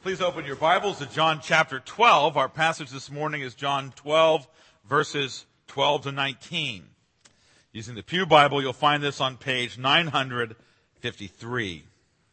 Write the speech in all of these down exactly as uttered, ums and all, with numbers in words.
Please open your Bibles to John chapter twelve. Our passage this morning is John twelve, verses twelve to nineteen. Using the Pew Bible, you'll find this on page nine hundred fifty-three.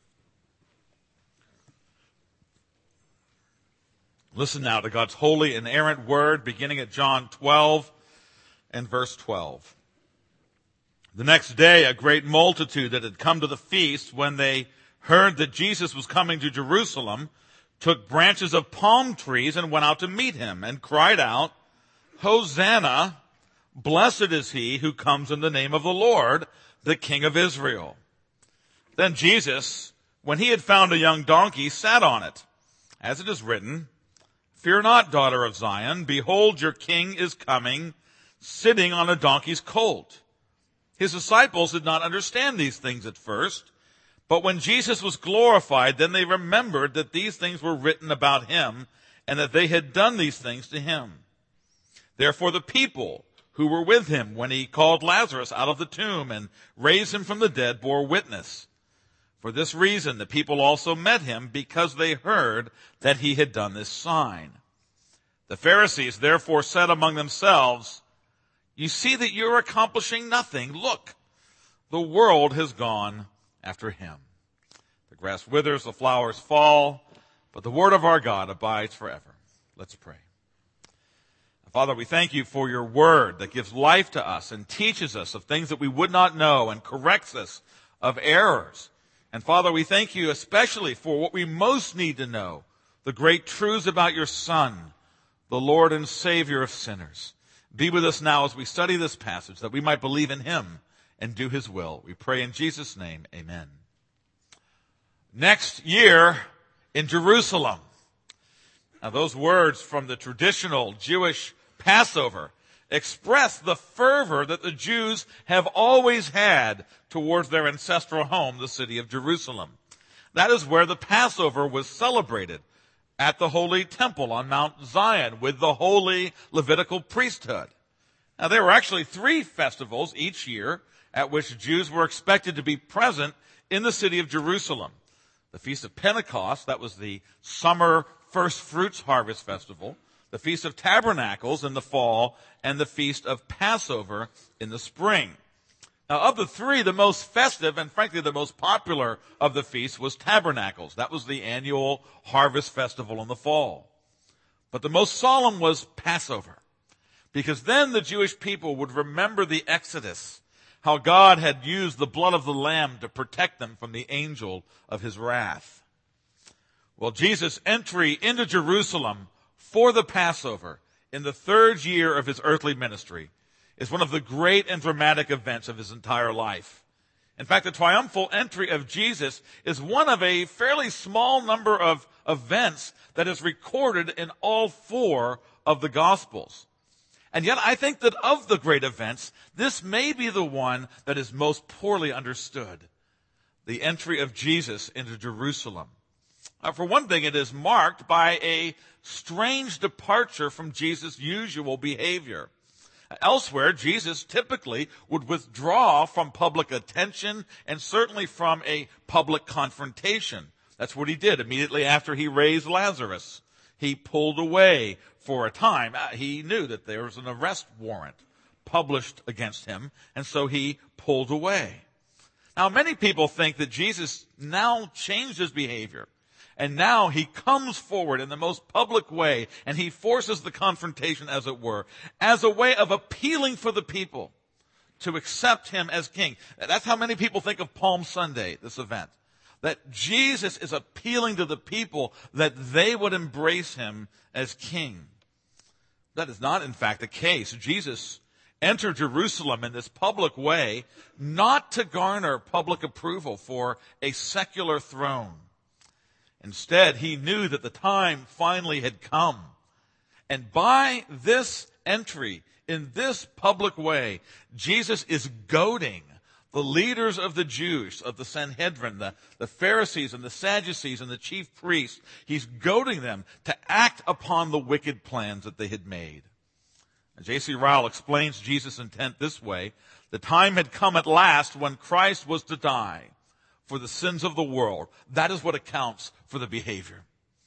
Listen now to God's holy and inerrant word, beginning at John twelve and verse twelve. The next day, a great multitude that had come to the feast, when they heard that Jesus was coming to Jerusalem, took branches of palm trees and went out to meet him, and cried out, "Hosanna, blessed is he who comes in the name of the Lord, the King of Israel." Then Jesus, when he had found a young donkey, sat on it. As it is written, "Fear not, daughter of Zion, behold, your king is coming, sitting on a donkey's colt." His disciples did not understand these things at first. But when Jesus was glorified, then they remembered that these things were written about him, and that they had done these things to him. Therefore the people who were with him when he called Lazarus out of the tomb and raised him from the dead bore witness. For this reason the people also met him, because they heard that he had done this sign. The Pharisees therefore said among themselves, "You see that you're accomplishing nothing. Look, the world has gone after him." The grass withers, the flowers fall, but the word of our God abides forever. Let's pray. Father, we thank you for your word that gives life to us and teaches us of things that we would not know and corrects us of errors. And Father, we thank you especially for what we most need to know, the great truths about your Son, the Lord and Savior of sinners. Be with us now as we study this passage, that we might believe in him and do his will. We pray in Jesus' name, amen. Next year in Jerusalem. Now those words from the traditional Jewish Passover express the fervor that the Jews have always had towards their ancestral home, the city of Jerusalem. That is where the Passover was celebrated, at the Holy Temple on Mount Zion with the holy Levitical priesthood. Now there were actually three festivals each year at which Jews were expected to be present in the city of Jerusalem. The Feast of Pentecost, that was the summer first fruits harvest festival, the Feast of Tabernacles in the fall, and the Feast of Passover in the spring. Now of the three, the most festive and frankly the most popular of the feasts was Tabernacles. That was the annual harvest festival in the fall. But the most solemn was Passover, because then the Jewish people would remember the Exodus, how God had used the blood of the Lamb to protect them from the angel of his wrath. Well, Jesus' entry into Jerusalem for the Passover in the third year of his earthly ministry is one of the great and dramatic events of his entire life. In fact, the triumphal entry of Jesus is one of a fairly small number of events that is recorded in all four of the Gospels. And yet I think that of the great events, this may be the one that is most poorly understood. The entry of Jesus into Jerusalem. Uh, for one thing, it is marked by a strange departure from Jesus' usual behavior. Elsewhere, Jesus typically would withdraw from public attention and certainly from a public confrontation. That's what he did immediately after he raised Lazarus. He pulled away for a time. He knew that there was an arrest warrant published against him, and so he pulled away. Now, many people think that Jesus now changed his behavior, and now he comes forward in the most public way, and he forces the confrontation, as it were, as a way of appealing for the people to accept him as king. That's how many people think of Palm Sunday, this event. That Jesus is appealing to the people that they would embrace him as king. That is not, in fact, the case. Jesus entered Jerusalem in this public way not to garner public approval for a secular throne. Instead, he knew that the time finally had come. And by this entry, in this public way, Jesus is goading the leaders of the Jews, of the Sanhedrin, the, the Pharisees and the Sadducees and the chief priests. He's goading them to act upon the wicked plans that they had made. And J C Ryle explains Jesus' intent this way: the time had come at last when Christ was to die for the sins of the world. That is what accounts for the behavior.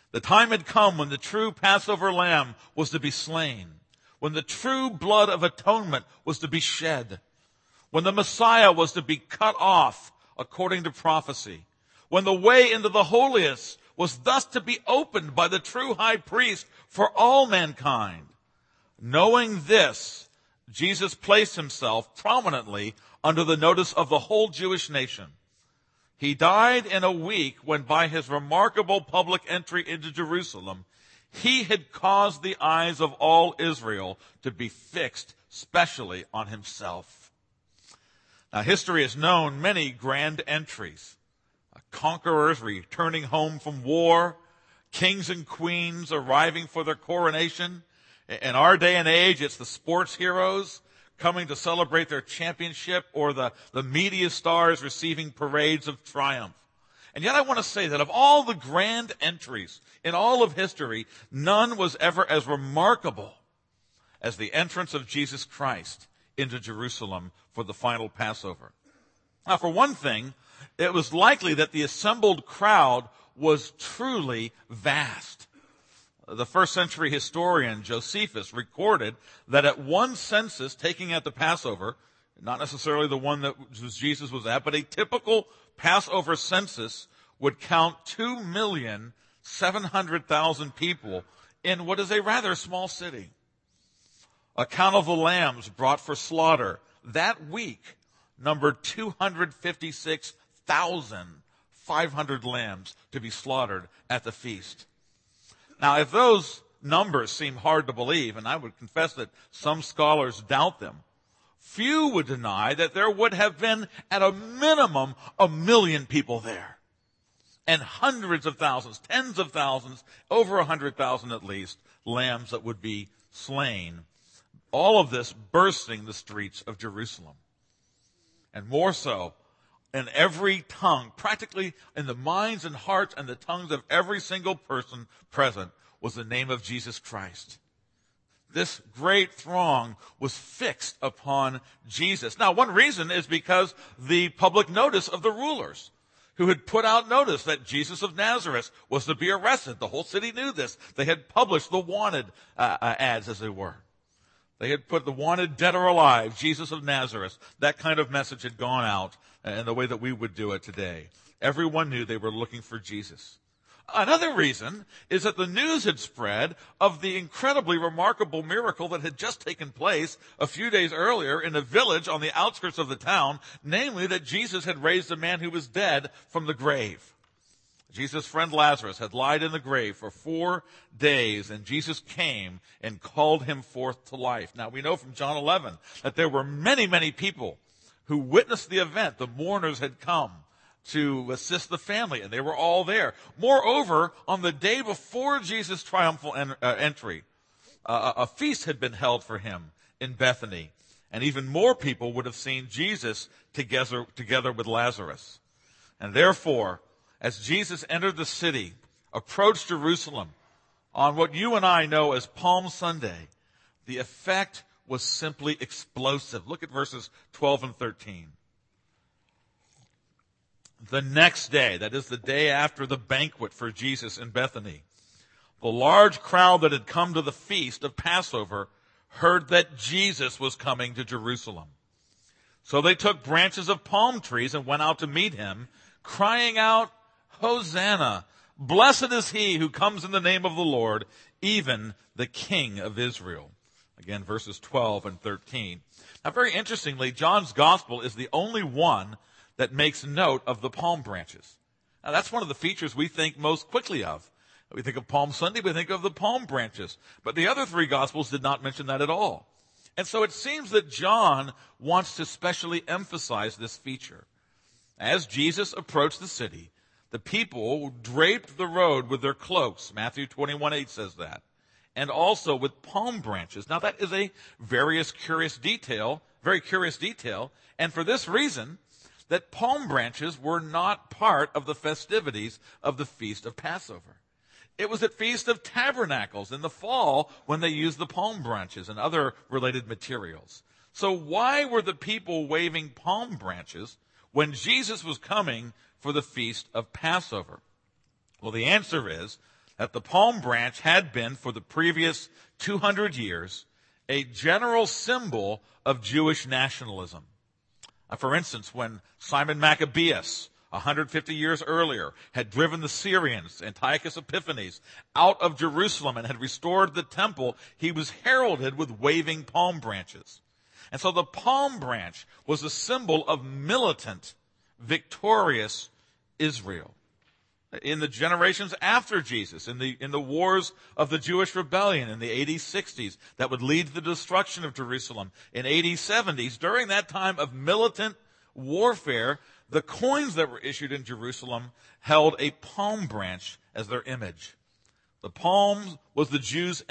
The time had come when the true Passover lamb was to be slain, when the true blood of atonement was to be shed, when the Messiah was to be cut off according to prophecy, when the way into the holiest was thus to be opened by the true high priest for all mankind. Knowing this, Jesus placed himself prominently under the notice of the whole Jewish nation. He died in a week when, by his remarkable public entry into Jerusalem, he had caused the eyes of all Israel to be fixed specially on himself. Now, history has known many grand entries. Conquerors returning home from war, kings and queens arriving for their coronation. In our day and age, it's the sports heroes coming to celebrate their championship, or the, the media stars receiving parades of triumph. And yet I want to say that of all the grand entries in all of history, none was ever as remarkable as the entrance of Jesus Christ into Jerusalem for the final Passover. Now, for one thing, it was likely that the assembled crowd was truly vast. The first century historian Josephus recorded that at one census taking at the Passover, not necessarily the one that Jesus was at, but a typical Passover census would count two million seven hundred thousand people in what is a rather small city. A count of the lambs brought for slaughter that week numbered two hundred fifty-six thousand five hundred lambs to be slaughtered at the feast. Now, if those numbers seem hard to believe, and I would confess that some scholars doubt them, few would deny that there would have been, at a minimum, a million people there. And hundreds of thousands, tens of thousands, over a hundred thousand at least, lambs that would be slain. All of this bursting the streets of Jerusalem. And more so, in every tongue, practically in the minds and hearts and the tongues of every single person present, was the name of Jesus Christ. This great throng was fixed upon Jesus. Now, one reason is because the public notice of the rulers, who had put out notice that Jesus of Nazareth was to be arrested. The whole city knew this. They had published the wanted uh, uh, ads, as they were. They had put the wanted, dead or alive, Jesus of Nazareth. That kind of message had gone out in the way that we would do it today. Everyone knew they were looking for Jesus. Another reason is that the news had spread of the incredibly remarkable miracle that had just taken place a few days earlier in a village on the outskirts of the town, namely that Jesus had raised a man who was dead from the grave. Jesus' friend Lazarus had lied in the grave for four days, and Jesus came and called him forth to life. Now, we know from John eleven that there were many, many people who witnessed the event. The mourners had come to assist the family, and they were all there. Moreover, on the day before Jesus' triumphal en- uh, entry, uh, a feast had been held for him in Bethany, and even more people would have seen Jesus together, together with Lazarus. And therefore, as Jesus entered the city, approached Jerusalem on what you and I know as Palm Sunday, the effect was simply explosive. Look at verses twelve and thirteen. The next day, that is the day after the banquet for Jesus in Bethany, the large crowd that had come to the feast of Passover heard that Jesus was coming to Jerusalem. So they took branches of palm trees and went out to meet him, crying out, Hosanna! Blessed is he who comes in the name of the Lord, even the King of Israel. Again, verses twelve and thirteen. Now, very interestingly, John's gospel is the only one that makes note of the palm branches. Now, that's one of the features we think most quickly of. We think of Palm Sunday, we think of the palm branches. But the other three gospels did not mention that at all. And so it seems that John wants to specially emphasize this feature. As Jesus approached the city, the people draped the road with their cloaks. Matthew twenty-one eight says that. And also with palm branches. Now, that is a various curious detail, very curious detail. And for this reason, that palm branches were not part of the festivities of the Feast of Passover. It was at Feast of Tabernacles in the fall when they used the palm branches and other related materials. So why were the people waving palm branches when Jesus was coming for the Feast of Passover? Well, the answer is that the palm branch had been, for the previous two hundred years, a general symbol of Jewish nationalism. Uh, for instance, when Simon Maccabeus, one hundred fifty years earlier, had driven the Syrians, Antiochus Epiphanes, out of Jerusalem and had restored the temple, he was heralded with waving palm branches. And so the palm branch was a symbol of militant, victorious Israel. In the generations after Jesus, in the, in the wars of the Jewish rebellion in the A D sixties that would lead to the destruction of Jerusalem in A D seventies, during that time of militant warfare, the coins that were issued in Jerusalem held a palm branch as their image. The palm was the Jews'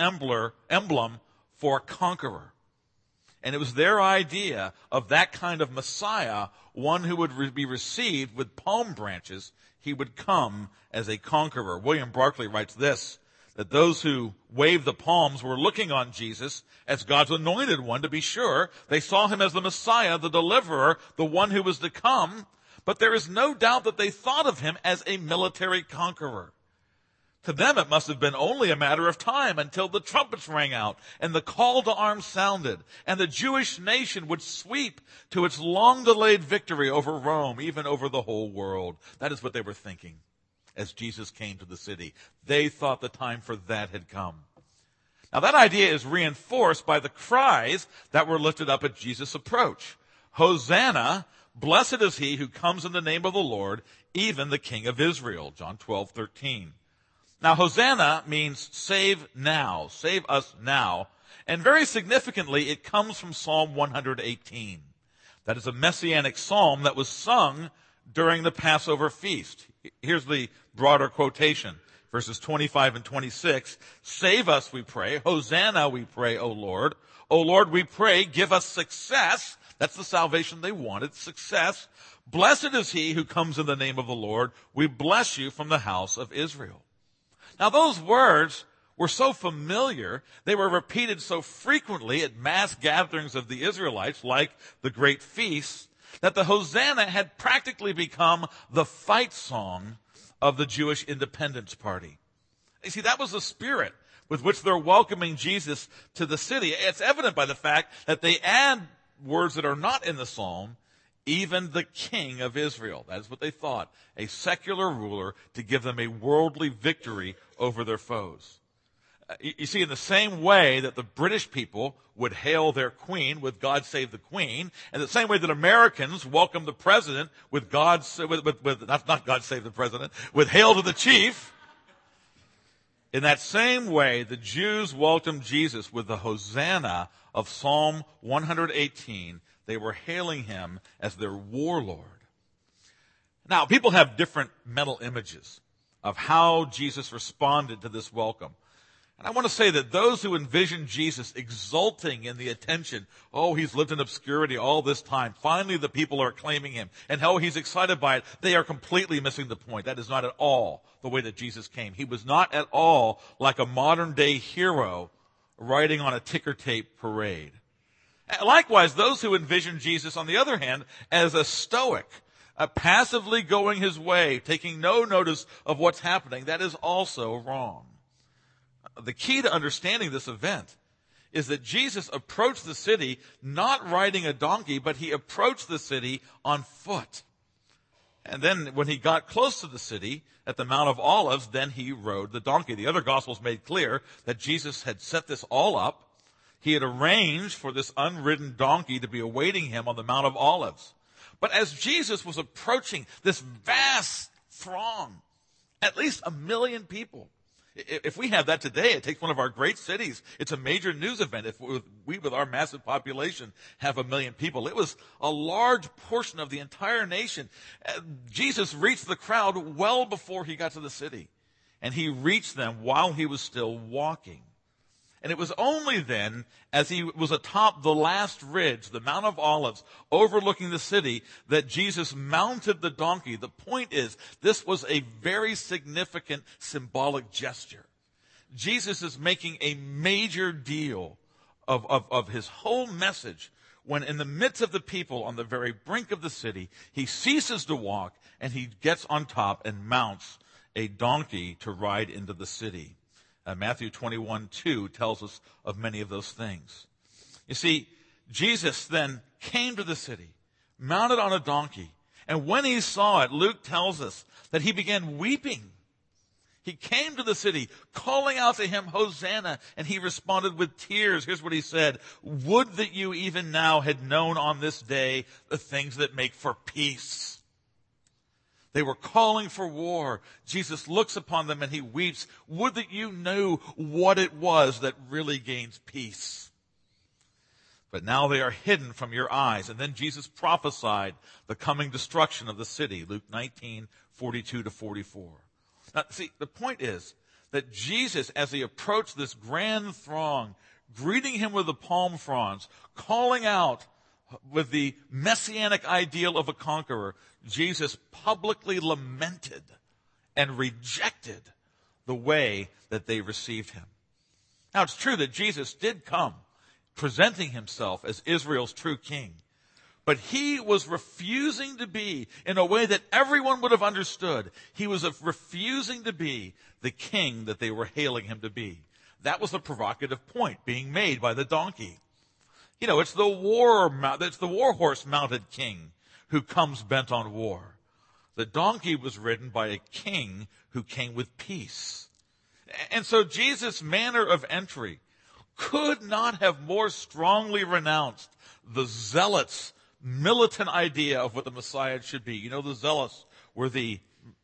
emblem for conqueror. And it was their idea of that kind of Messiah, one who would re- be received with palm branches. He would come as a conqueror. William Barclay writes this, that those who waved the palms were looking on Jesus as God's anointed one, to be sure. They saw him as the Messiah, the deliverer, the one who was to come. But there is no doubt that they thought of him as a military conqueror. To them, it must have been only a matter of time until the trumpets rang out and the call to arms sounded, and the Jewish nation would sweep to its long-delayed victory over Rome, even over the whole world. That is what they were thinking as Jesus came to the city. They thought the time for that had come. Now, that idea is reinforced by the cries that were lifted up at Jesus' approach. Hosanna, blessed is he who comes in the name of the Lord, even the King of Israel. John twelve thirteen. Now, Hosanna means save now, save us now. And very significantly, it comes from Psalm one eighteen. That is a messianic psalm that was sung during the Passover feast. Here's the broader quotation, verses twenty-five and twenty-six. Save us, we pray. Hosanna, we pray, O Lord. O Lord, we pray, give us success. That's the salvation they wanted, success. Blessed is he who comes in the name of the Lord. We bless you from the house of Israel. Now, those words were so familiar, they were repeated so frequently at mass gatherings of the Israelites, like the great feasts, that the Hosanna had practically become the fight song of the Jewish Independence Party. You see, that was the spirit with which they're welcoming Jesus to the city. It's evident by the fact that they add words that are not in the psalm, even the King of Israel. That is what they thought. A secular ruler to give them a worldly victory over their foes. Uh, you, you see, in the same way that the British people would hail their queen with God Save the Queen, and the same way that Americans welcome the president with God, with, with, with not, not God Save the President, with Hail to the Chief, in that same way, the Jews welcomed Jesus with the Hosanna of Psalm one eighteen. They were hailing him as their warlord. Now, people have different mental images of how Jesus responded to this welcome. And I want to say that those who envision Jesus exulting in the attention, oh, he's lived in obscurity all this time, finally the people are acclaiming him, and how he's excited by it, they are completely missing the point. That is not at all the way that Jesus came. He was not at all like a modern-day hero riding on a ticker tape parade. Likewise, those who envision Jesus, on the other hand, as a stoic, uh, passively going his way, taking no notice of what's happening, that is also wrong. The key to understanding this event is that Jesus approached the city not riding a donkey, but he approached the city on foot. And then when he got close to the city at the Mount of Olives, then he rode the donkey. The other Gospels made clear that Jesus had set this all up. He had arranged for this unridden donkey to be awaiting him on the Mount of Olives. But as Jesus was approaching this vast throng, at least a million people, if we have that today, it takes one of our great cities. It's a major news event. If we, with our massive population, have a million people, it was a large portion of the entire nation. Jesus reached the crowd well before he got to the city, and he reached them while he was still walking. And it was only then, as he was atop the last ridge, the Mount of Olives, overlooking the city, that Jesus mounted the donkey. The point is, this was a very significant symbolic gesture. Jesus is making a major deal of, of, of his whole message when in the midst of the people on the very brink of the city, he ceases to walk and he gets on top and mounts a donkey to ride into the city. Uh, Matthew twenty-one two tells us of many of those things. You see, Jesus then came to the city, mounted on a donkey, and when he saw it, Luke tells us that he began weeping. He came to the city, calling out to him, Hosanna, and he responded with tears. Here's what he said, would that you even now had known on this day the things that make for peace. They were calling for war. Jesus looks upon them and he weeps. Would that you knew what it was that really gains peace. But now they are hidden from your eyes. And then Jesus prophesied the coming destruction of the city, Luke nineteen forty-two to forty-four. Now, see, the point is that Jesus, as he approached this grand throng, greeting him with the palm fronds, calling out with the messianic ideal of a conqueror, Jesus publicly lamented and rejected the way that they received him. Now, it's true that Jesus did come presenting himself as Israel's true king. But he was refusing to be, in a way that everyone would have understood, he was refusing to be the king that they were hailing him to be. That was the provocative point being made by the donkey. You know, it's the war, it's the war horse mounted king who comes bent on war. The donkey was ridden by a king who came with peace. And so Jesus' manner of entry could not have more strongly renounced the zealots' militant idea of what the Messiah should be. You know, the zealots were the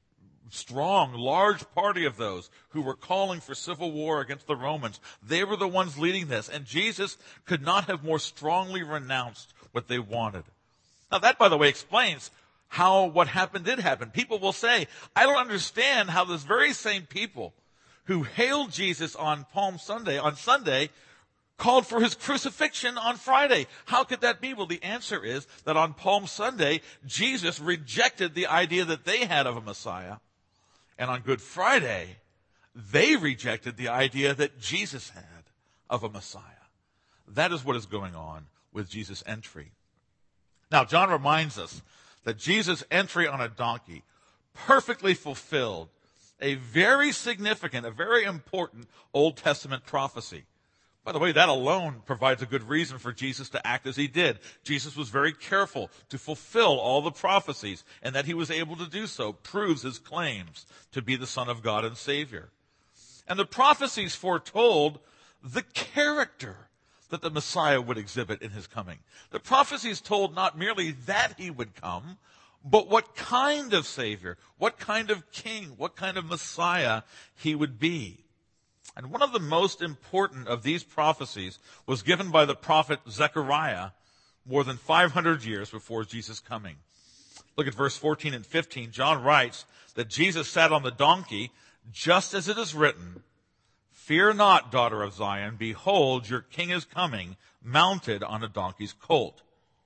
strong, large party of those who were calling for civil war against the Romans. They were the ones leading this, and Jesus could not have more strongly renounced what they wanted. Now that, by the way, explains how what happened did happen. People will say, I don't understand how those very same people who hailed Jesus on Palm Sunday, on Sunday, called for his crucifixion on Friday. How could that be? Well, the answer is that on Palm Sunday, Jesus rejected the idea that they had of a Messiah. And on Good Friday, they rejected the idea that Jesus had of a Messiah. That is what is going on with Jesus' entry. Now, John reminds us that Jesus' entry on a donkey perfectly fulfilled a very significant, a very important Old Testament prophecy. By the way, that alone provides a good reason for Jesus to act as he did. Jesus was very careful to fulfill all the prophecies, and that he was able to do so proves his claims to be the Son of God and Savior. And the prophecies foretold the character that the Messiah would exhibit in his coming. The prophecies told not merely that he would come, but what kind of Savior, what kind of King, what kind of Messiah he would be. And one of the most important of these prophecies was given by the prophet Zechariah more than five hundred years before Jesus' coming. Look at verse fourteen and fifteen. John writes that Jesus sat on the donkey, just as it is written, Fear not, daughter of Zion, behold, your king is coming, mounted on a donkey's colt.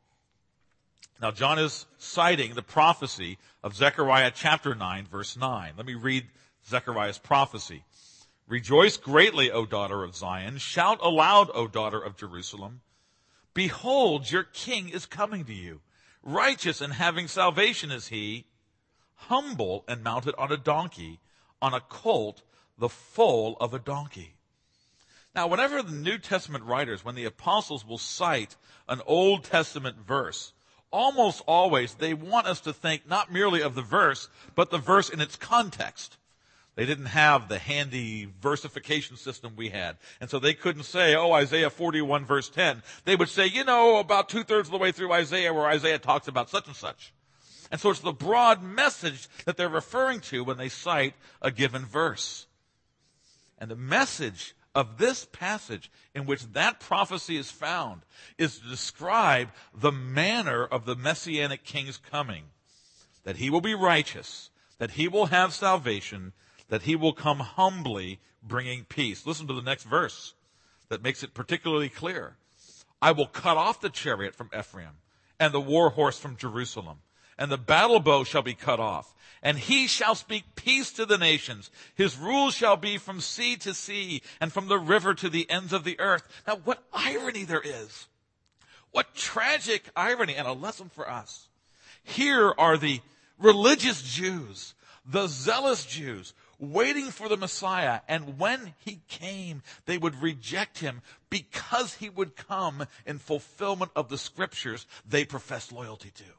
Now, John is citing the prophecy of Zechariah chapter nine, verse nine. Let me read Zechariah's prophecy. Rejoice greatly, O daughter of Zion. Shout aloud, O daughter of Jerusalem. Behold, your king is coming to you. Righteous and having salvation is he, humble and mounted on a donkey, on a colt, the foal of a donkey. Now, whenever the New Testament writers, when the apostles will cite an Old Testament verse, almost always they want us to think not merely of the verse, but the verse in its context. They didn't have the handy versification system we had. And so they couldn't say, oh, Isaiah forty-one verse ten. They would say, you know, about two-thirds of the way through Isaiah where Isaiah talks about such and such. And so it's the broad message that they're referring to when they cite a given verse. And the message of this passage in which that prophecy is found is to describe the manner of the Messianic King's coming. That he will be righteous, that he will have salvation, that he will come humbly bringing peace. Listen to the next verse that makes it particularly clear. I will cut off the chariot from Ephraim and the war horse from Jerusalem, and the battle bow shall be cut off, and he shall speak peace to the nations. His rule shall be from sea to sea and from the river to the ends of the earth. Now, what irony there is. What tragic irony, and a lesson for us. Here are the religious Jews, the zealous Jews, waiting for the Messiah. And when he came, they would reject him because he would come in fulfillment of the scriptures they professed loyalty to.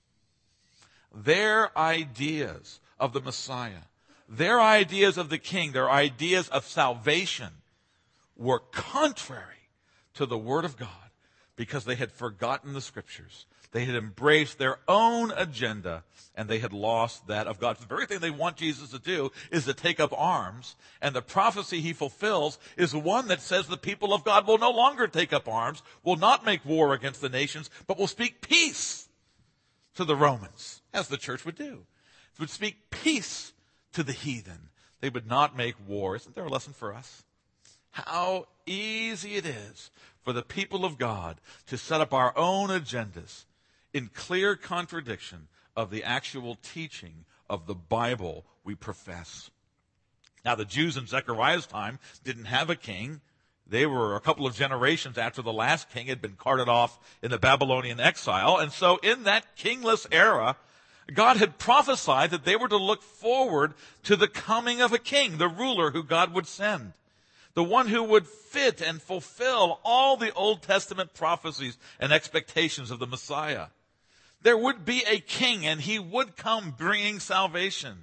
Their ideas of the Messiah, their ideas of the King, their ideas of salvation were contrary to the Word of God because they had forgotten the scriptures. They had embraced their own agenda, and they had lost that of God. The very thing they want Jesus to do is to take up arms, and the prophecy he fulfills is one that says the people of God will no longer take up arms, will not make war against the nations, but will speak peace to the Romans, as the church would do. It would speak peace to the heathen. They would not make war. Isn't there a lesson for us? How easy it is for the people of God to set up our own agendas in clear contradiction of the actual teaching of the Bible we profess. Now, the Jews in Zechariah's time didn't have a king. They were a couple of generations after the last king had been carted off in the Babylonian exile. And so in that kingless era, God had prophesied that they were to look forward to the coming of a king, the ruler who God would send, the one who would fit and fulfill all the Old Testament prophecies and expectations of the Messiah. There would be a king, and he would come bringing salvation.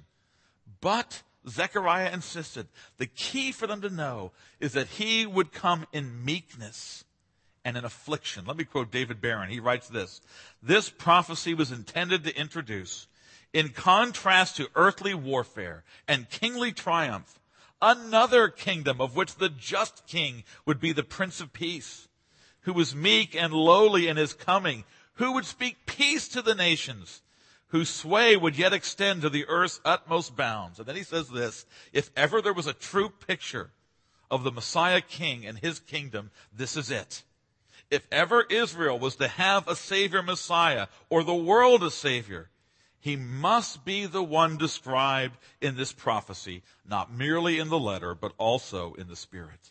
But Zechariah insisted the key for them to know is that he would come in meekness and in affliction. Let me quote David Barron. He writes this: "This prophecy was intended to introduce, in contrast to earthly warfare and kingly triumph, another kingdom of which the just king would be the Prince of Peace, who was meek and lowly in his coming, who would speak peace to the nations, whose sway would yet extend to the earth's utmost bounds." And then he says this: "If ever there was a true picture of the Messiah King and his kingdom, this is it. If ever Israel was to have a Savior Messiah, or the world a Savior, he must be the one described in this prophecy, not merely in the letter, but also in the Spirit."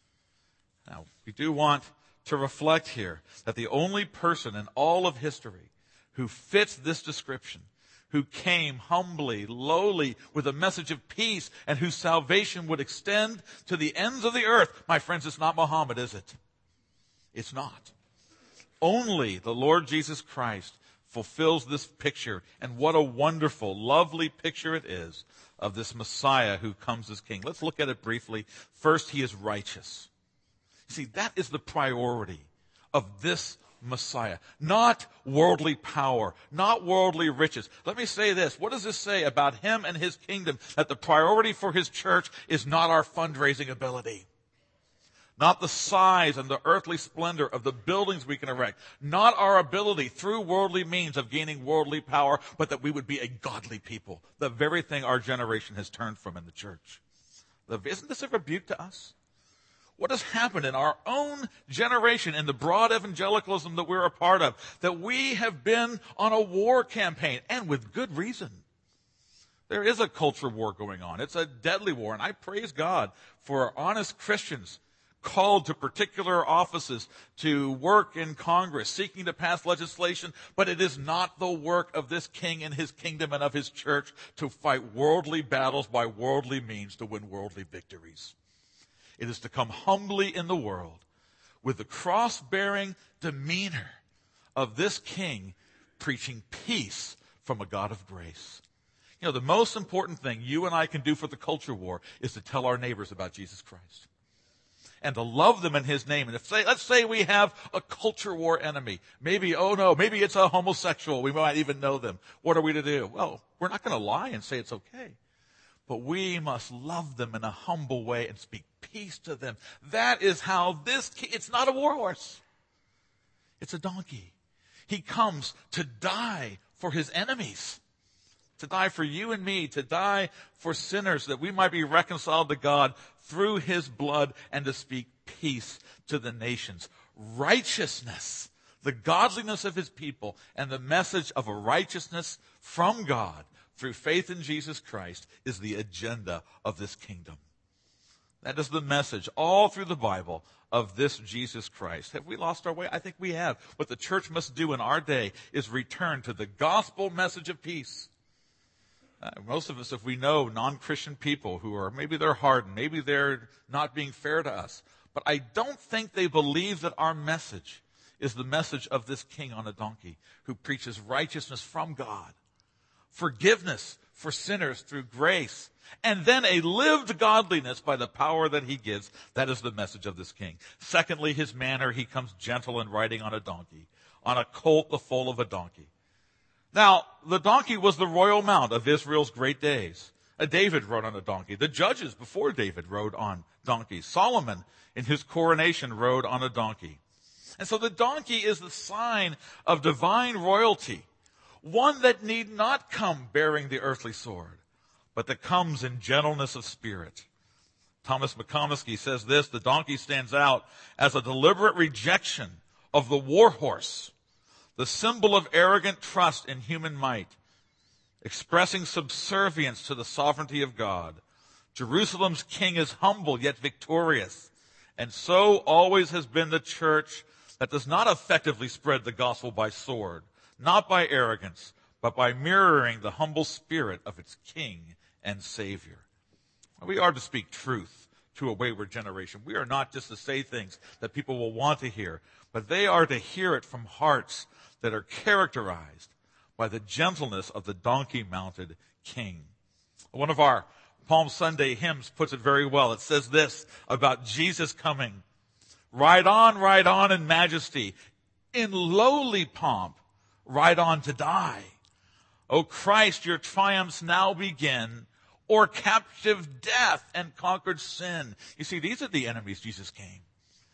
Now, we do want to reflect here that the only person in all of history who fits this description, who came humbly, lowly, with a message of peace, and whose salvation would extend to the ends of the earth, my friends, it's not Muhammad, is it? It's not. Only the Lord Jesus Christ fulfills this picture, and what a wonderful, lovely picture it is of this Messiah who comes as king. Let's look at it briefly. First, he is righteous. See, that is the priority of this Messiah. Not worldly power, not worldly riches. Let me say this. What does this say about him and his kingdom? That the priority for his church is not our fundraising ability, not the size and the earthly splendor of the buildings we can erect, not our ability through worldly means of gaining worldly power, but that we would be a godly people, the very thing our generation has turned from in the church. Isn't this a rebuke to us? What has happened in our own generation, in the broad evangelicalism that we're a part of, that we have been on a war campaign, and with good reason. There is a culture war going on. It's a deadly war, and I praise God for honest Christians called to particular offices to work in Congress, seeking to pass legislation, but it is not the work of this king and his kingdom and of his church to fight worldly battles by worldly means to win worldly victories. It is to come humbly in the world with the cross-bearing demeanor of this king, preaching peace from a God of grace. You know, the most important thing you and I can do for the culture war is to tell our neighbors about Jesus Christ and to love them in his name. And if say, let's say we have a culture war enemy. Maybe, oh no, maybe it's a homosexual. We might even know them. What are we to do? Well, we're not going to lie and say it's okay. But we must love them in a humble way and speak peace to them. That is how this, it's not a war horse. It's a donkey. He comes to die for his enemies, to die for you and me, to die for sinners, that we might be reconciled to God through his blood, and to speak peace to the nations. Righteousness, the godliness of his people, and the message of a righteousness from God through faith in Jesus Christ is the agenda of this kingdom. That is the message all through the Bible of this Jesus Christ. Have we lost our way? I think we have. What the church must do in our day is return to the gospel message of peace. Uh, most of us, if we know non-Christian people who are, maybe they're hardened, maybe they're not being fair to us, but I don't think they believe that our message is the message of this king on a donkey who preaches righteousness from God, forgiveness for sinners through grace, and then a lived godliness by the power that he gives. That is the message of this king. Secondly, his manner, he comes gentle and riding on a donkey, on a colt, the foal of a donkey. Now, the donkey was the royal mount of Israel's great days. Uh, David rode on a donkey. The judges before David rode on donkeys. Solomon, in his coronation, rode on a donkey. And so the donkey is the sign of divine royalty, one that need not come bearing the earthly sword, but that comes in gentleness of spirit. Thomas McComiskey says this: the donkey stands out as a deliberate rejection of the war horse, the symbol of arrogant trust in human might, expressing subservience to the sovereignty of God. Jerusalem's king is humble yet victorious, and so always has been the church that does not effectively spread the gospel by sword, not by arrogance, but by mirroring the humble spirit of its king and savior. We are to speak truth to a wayward generation. We are not just to say things that people will want to hear, but they are to hear it from hearts that are characterized by the gentleness of the donkey-mounted king. One of our Palm Sunday hymns puts it very well. It says this about Jesus coming: ride on, ride on in majesty, in lowly pomp, ride on to die. O Christ, your triumphs now begin, o'er captive death and conquered sin. You see, these are the enemies Jesus came.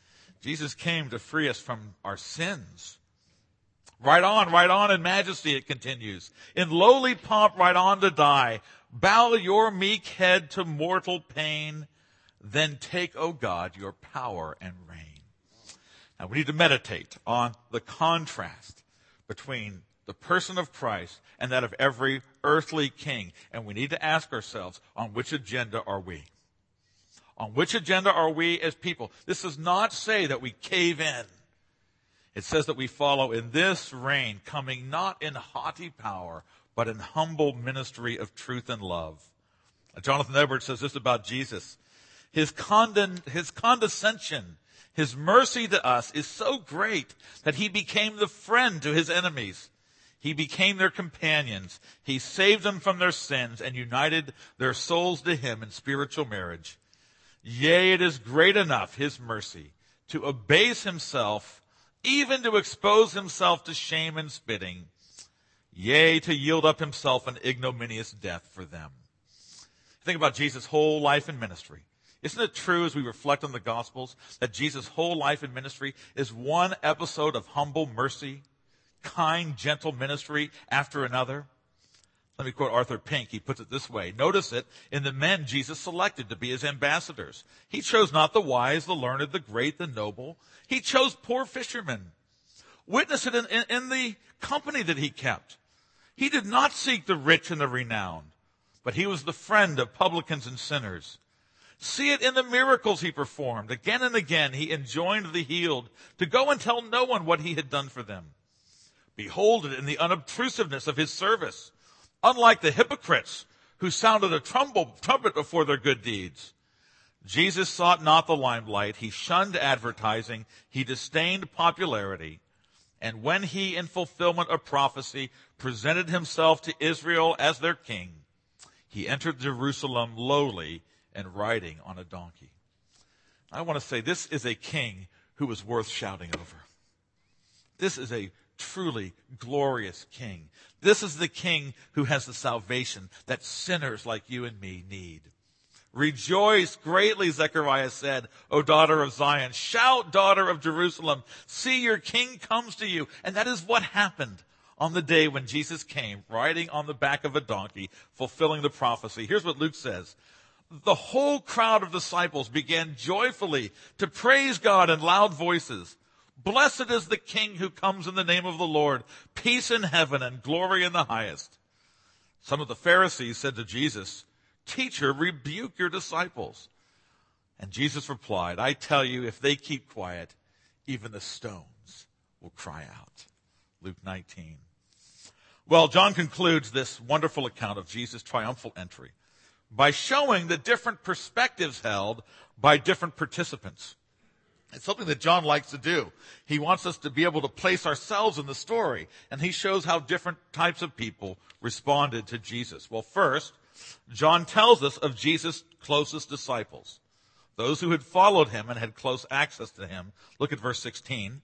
Jesus came to free us from our sins. Ride on, ride on in majesty, it continues. In lowly pomp, ride on to die. Bow your meek head to mortal pain. Then take, O God, your power and reign. Now we need to meditate on the contrast between the person of Christ and that of every earthly king. And we need to ask ourselves, on which agenda are we? On which agenda are we as people? This does not say that we cave in. It says that we follow in this reign, coming not in haughty power, but in humble ministry of truth and love. Jonathan Edwards says this about Jesus: his, condon, his condescension, his mercy to us is so great that he became the friend to his enemies. He became their companions. He saved them from their sins and united their souls to him in spiritual marriage. Yea, it is great enough, his mercy, to abase himself, even to expose himself to shame and spitting, yea, to yield up himself an ignominious death for them. Think about Jesus' whole life and ministry. Isn't it true, as we reflect on the Gospels, that Jesus' whole life and ministry is one episode of humble mercy, kind, gentle ministry after another? Let me quote Arthur Pink. He puts it this way: notice it in the men Jesus selected to be his ambassadors. He chose not the wise, the learned, the great, the noble. He chose poor fishermen. Witness it in, in, in the company that he kept. He did not seek the rich and the renowned, but he was the friend of publicans and sinners. See it in the miracles he performed. Again and again he enjoined the healed to go and tell no one what he had done for them. Behold it in the unobtrusiveness of his service. Unlike the hypocrites who sounded a trumpet before their good deeds, Jesus sought not the limelight. He shunned advertising. He disdained popularity. And when he, in fulfillment of prophecy, presented himself to Israel as their king, he entered Jerusalem lowly and riding on a donkey. I want to say this is a king who is worth shouting over. This is a truly glorious king. This is the king who has the salvation that sinners like you and me need. Rejoice greatly, Zechariah said, O daughter of Zion. Shout, daughter of Jerusalem. See, your king comes to you. And that is what happened on the day when Jesus came, riding on the back of a donkey, fulfilling the prophecy. Here's what Luke says. The whole crowd of disciples began joyfully to praise God in loud voices. Blessed is the King who comes in the name of the Lord. Peace in heaven and glory in the highest. Some of the Pharisees said to Jesus, Teacher, rebuke your disciples. And Jesus replied, I tell you, if they keep quiet, even the stones will cry out. Luke nineteen. Well, John concludes this wonderful account of Jesus' triumphal entry by showing the different perspectives held by different participants. It's something that John likes to do. He wants us to be able to place ourselves in the story, and he shows how different types of people responded to Jesus. Well, first, John tells us of Jesus' closest disciples, those who had followed him and had close access to him. Look at verse sixteen.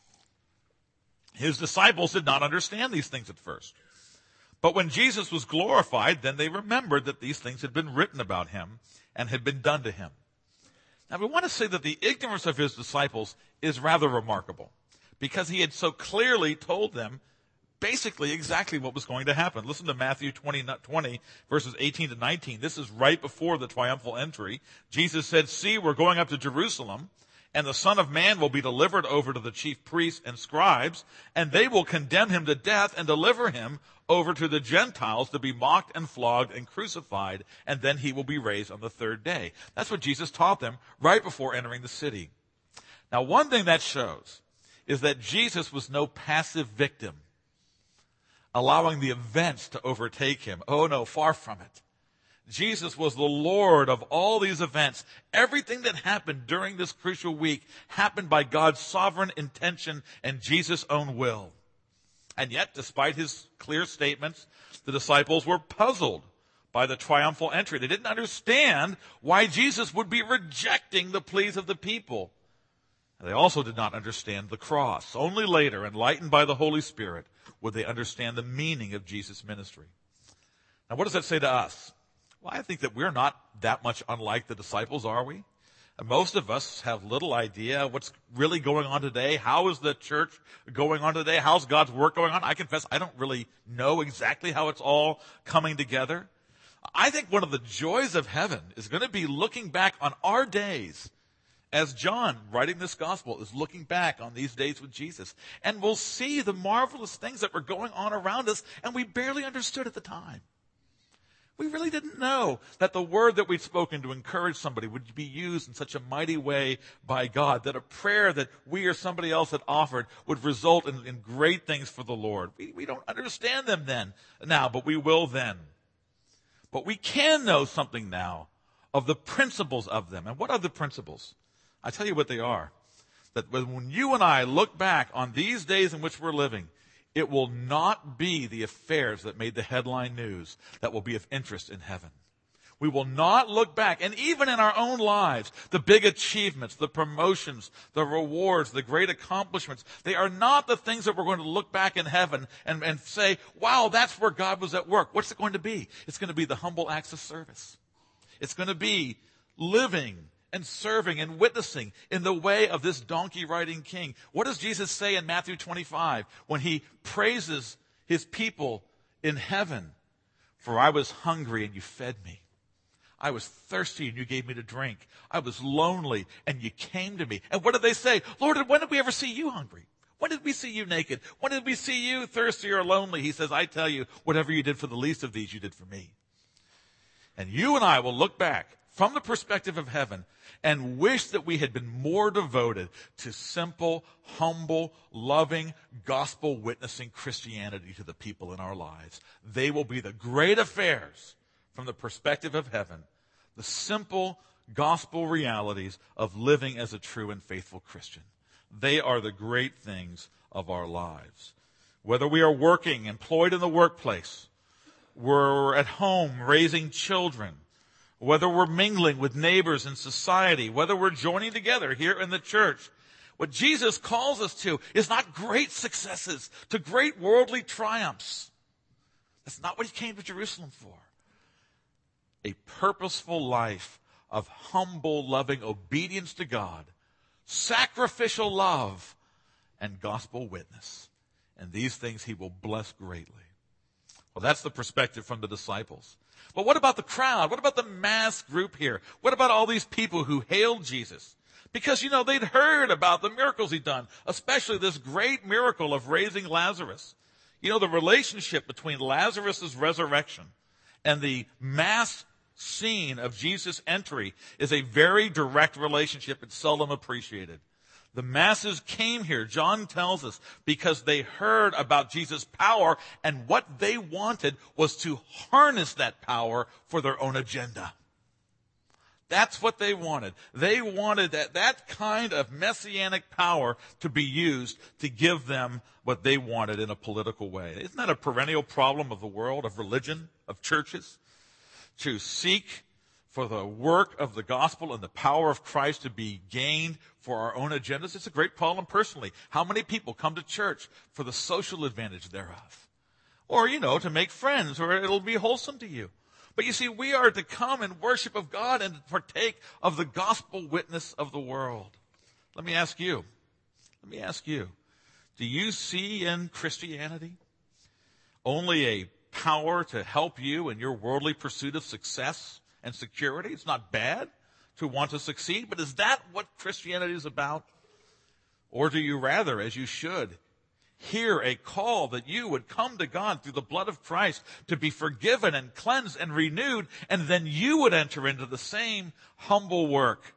His disciples did not understand these things at first. But when Jesus was glorified, then they remembered that these things had been written about him and had been done to him. Now, we want to say that the ignorance of his disciples is rather remarkable because he had so clearly told them basically exactly what was going to happen. Listen to Matthew twenty, twenty, verses eighteen to nineteen. This is right before the triumphal entry. Jesus said, "See, we're going up to Jerusalem, and the Son of Man will be delivered over to the chief priests and scribes, and they will condemn him to death and deliver him over to the Gentiles to be mocked and flogged and crucified, and then he will be raised on the third day." That's what Jesus taught them right before entering the city. Now, one thing that shows is that Jesus was no passive victim, allowing the events to overtake him. Oh no, far from it. Jesus was the Lord of all these events. Everything that happened during this crucial week happened by God's sovereign intention and Jesus' own will. And yet, despite his clear statements, the disciples were puzzled by the triumphal entry. They didn't understand why Jesus would be rejecting the pleas of the people. And they also did not understand the cross. Only later, enlightened by the Holy Spirit, would they understand the meaning of Jesus' ministry. Now, what does that say to us? Well, I think that we're not that much unlike the disciples, are we? Most of us have little idea what's really going on today. How is the church going on today? How's God's work going on? I confess I don't really know exactly how it's all coming together. I think one of the joys of heaven is going to be looking back on our days as John, writing this gospel, is looking back on these days with Jesus. And we'll see the marvelous things that were going on around us and we barely understood at the time. We really didn't know that the word that we'd spoken to encourage somebody would be used in such a mighty way by God, that a prayer that we or somebody else had offered would result in, in great things for the Lord. We, we don't understand them then, now, but we will then. But we can know something now of the principles of them. And what are the principles? I tell you what they are. That when you and I look back on these days in which we're living, it will not be the affairs that made the headline news that will be of interest in heaven. We will not look back, and even in our own lives, the big achievements, the promotions, the rewards, the great accomplishments, they are not the things that we're going to look back in heaven and, and say, wow, that's where God was at work. What's it going to be? It's going to be the humble acts of service. It's going to be living and serving and witnessing in the way of this donkey-riding king. What does Jesus say in Matthew twenty-five when he praises his people in heaven? For I was hungry and you fed me. I was thirsty and you gave me to drink. I was lonely and you came to me. And what did they say? Lord, when did we ever see you hungry? When did we see you naked? When did we see you thirsty or lonely? He says, I tell you, whatever you did for the least of these, you did for me. And you and I will look back from the perspective of heaven and wish that we had been more devoted to simple, humble, loving, gospel witnessing Christianity to the people in our lives. They will be the great affairs from the perspective of heaven, the simple gospel realities of living as a true and faithful Christian. They are the great things of our lives. Whether we are working, employed in the workplace, we're at home raising children, whether we're mingling with neighbors in society, whether we're joining together here in the church, what Jesus calls us to is not great successes, to great worldly triumphs. That's not what he came to Jerusalem for. A purposeful life of humble, loving obedience to God, sacrificial love, and gospel witness. And these things he will bless greatly. Well, that's the perspective from the disciples. But what about the crowd? What about the mass group here? What about all these people who hailed Jesus? Because, you know, they'd heard about the miracles he'd done, especially this great miracle of raising Lazarus. You know, the relationship between Lazarus' resurrection and the mass scene of Jesus' entry is a very direct relationship. It's seldom appreciated. The masses came here, John tells us, because they heard about Jesus' power, and what they wanted was to harness that power for their own agenda. That's what they wanted. They wanted that, that kind of messianic power to be used to give them what they wanted in a political way. Isn't that a perennial problem of the world, of religion, of churches? To seek for the work of the gospel and the power of Christ to be gained for our own agendas. It's a great problem personally. How many people come to church for the social advantage thereof? Or, you know, to make friends, or it'll be wholesome to you. But you see, we are to come in worship of God and partake of the gospel witness of the world. Let me ask you, let me ask you, do you see in Christianity only a power to help you in your worldly pursuit of success and security? It's not bad to want to succeed, but is that what Christianity is about? Or do you rather, as you should, hear a call that you would come to God through the blood of Christ to be forgiven and cleansed and renewed, and then you would enter into the same humble work,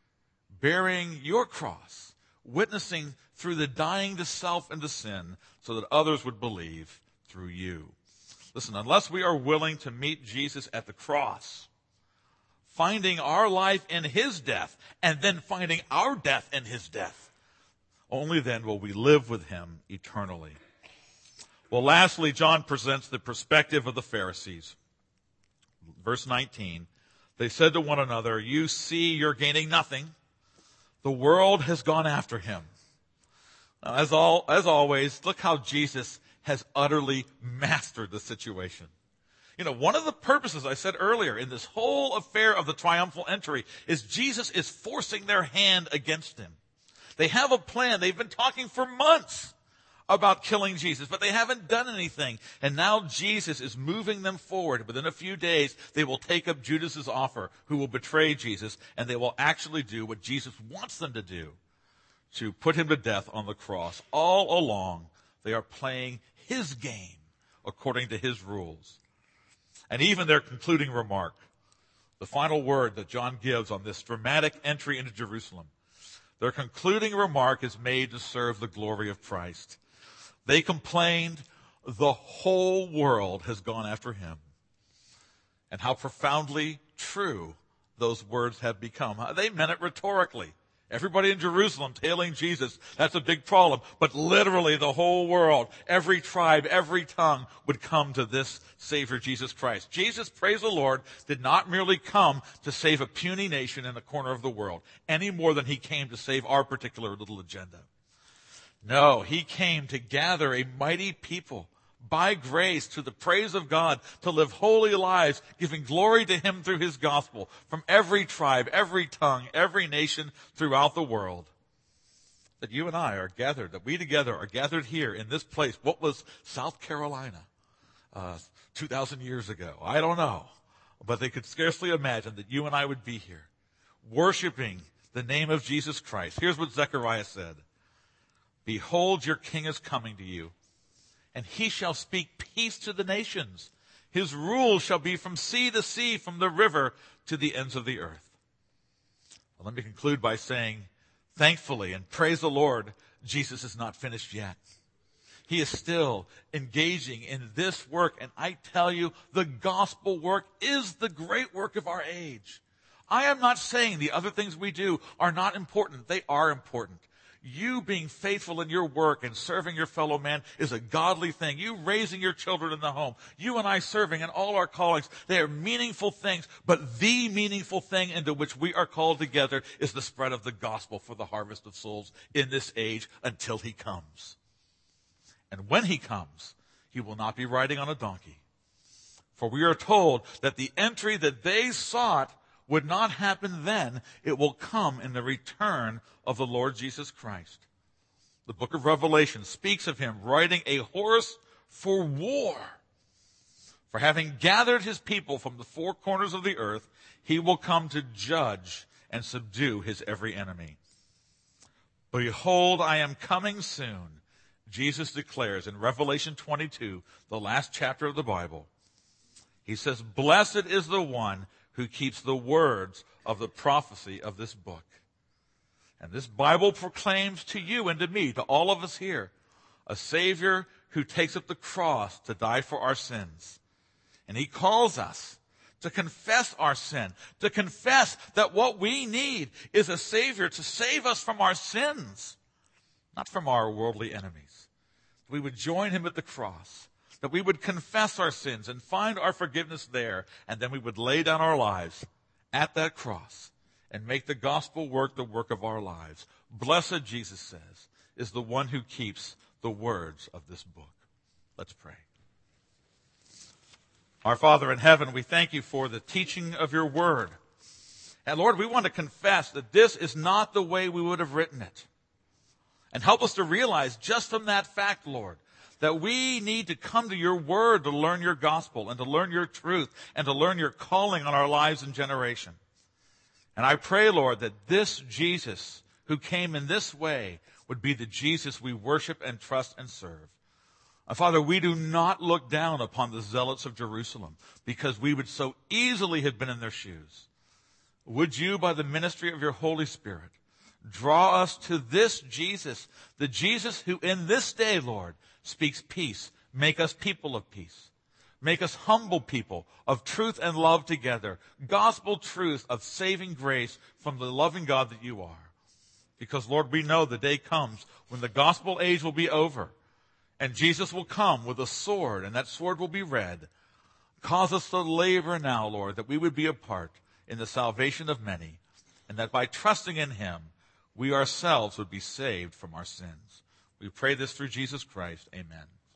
bearing your cross, witnessing through the dying to self and to sin, so that others would believe through you. Listen, unless we are willing to meet Jesus at the cross, finding our life in his death, and then finding our death in his death, only then will we live with him eternally. Well, lastly, John presents the perspective of the Pharisees. Verse nineteen, they said to one another, you see you're gaining nothing. The world has gone after him. Now, as, all, as always, look how Jesus has utterly mastered the situation. You know, one of the purposes I said earlier in this whole affair of the triumphal entry is Jesus is forcing their hand against him. They have a plan. They've been talking for months about killing Jesus, but they haven't done anything. And now Jesus is moving them forward. Within a few days, they will take up Judas's offer, who will betray Jesus, and they will actually do what Jesus wants them to do, to put him to death on the cross. All along, they are playing his game according to his rules. And even their concluding remark, the final word that John gives on this dramatic entry into Jerusalem, their concluding remark is made to serve the glory of Christ. They complained, the whole world has gone after him. And how profoundly true those words have become. They meant it rhetorically. Everybody in Jerusalem tailing Jesus, that's a big problem. But literally the whole world, every tribe, every tongue would come to this Savior, Jesus Christ. Jesus, praise the Lord, did not merely come to save a puny nation in a corner of the world, any more than he came to save our particular little agenda. No, he came to gather a mighty people by grace to the praise of God, to live holy lives, giving glory to him through his gospel from every tribe, every tongue, every nation throughout the world. That you and I are gathered, that we together are gathered here in this place. What was South Carolina uh, two thousand years ago? I don't know. But they could scarcely imagine that you and I would be here worshiping the name of Jesus Christ. Here's what Zechariah said. Behold, your king is coming to you, and he shall speak peace to the nations. His rule shall be from sea to sea, from the river to the ends of the earth. Well, let me conclude by saying, thankfully, and praise the Lord, Jesus is not finished yet. He is still engaging in this work, and I tell you, the gospel work is the great work of our age. I am not saying the other things we do are not important. They are important. You being faithful in your work and serving your fellow man is a godly thing. You raising your children in the home. You and I serving in all our callings. They are meaningful things, but the meaningful thing into which we are called together is the spread of the gospel for the harvest of souls in this age until he comes. And when he comes, he will not be riding on a donkey. For we are told that the entry that they sought would not happen then. It will come in the return of the Lord Jesus Christ. The book of Revelation speaks of him riding a horse for war. For having gathered his people from the four corners of the earth, he will come to judge and subdue his every enemy. Behold, I am coming soon, Jesus declares in Revelation twenty-two, the last chapter of the Bible. He says, blessed is the one who keeps the words of the prophecy of this book. And this Bible proclaims to you and to me, to all of us here, a Savior who takes up the cross to die for our sins. And he calls us to confess our sin, to confess that what we need is a Savior to save us from our sins, not from our worldly enemies. We would join him at the cross, that we would confess our sins and find our forgiveness there, and then we would lay down our lives at that cross and make the gospel work the work of our lives. Blessed, Jesus says, is the one who keeps the words of this book. Let's pray. Our Father in heaven, we thank you for the teaching of your word. And Lord, we want to confess that this is not the way we would have written it. And help us to realize just from that fact, Lord, that we need to come to your word to learn your gospel and to learn your truth and to learn your calling on our lives and generation. And I pray, Lord, that this Jesus who came in this way would be the Jesus we worship and trust and serve. Uh, Father, we do not look down upon the zealots of Jerusalem because we would so easily have been in their shoes. Would you, by the ministry of your Holy Spirit, draw us to this Jesus, the Jesus who in this day, Lord, speaks peace. Make us people of peace. Make us humble people of truth and love together. Gospel truth of saving grace from the loving God that you are. Because, Lord, we know the day comes when the gospel age will be over and Jesus will come with a sword, and that sword will be red. Cause us to labor now, Lord, that we would be a part in the salvation of many, and that by trusting in him, we ourselves would be saved from our sins. We pray this through Jesus Christ. Amen.